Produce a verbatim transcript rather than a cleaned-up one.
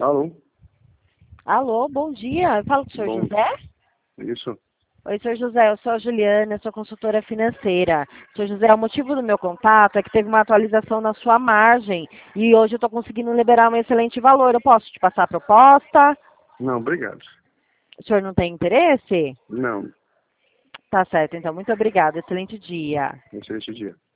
Alô? Alô, bom dia. Eu falo com o senhor Bom, José? isso. Oi, senhor José, eu sou a Juliana, eu sou consultora financeira. Senhor José, o motivo do meu contato é que teve uma atualização na sua margem e hoje eu estou conseguindo liberar um excelente valor. Eu posso te passar a proposta? Não, obrigado. O senhor não tem interesse? Não, Tá certo, então. Muito obrigada. Excelente dia. excelente dia.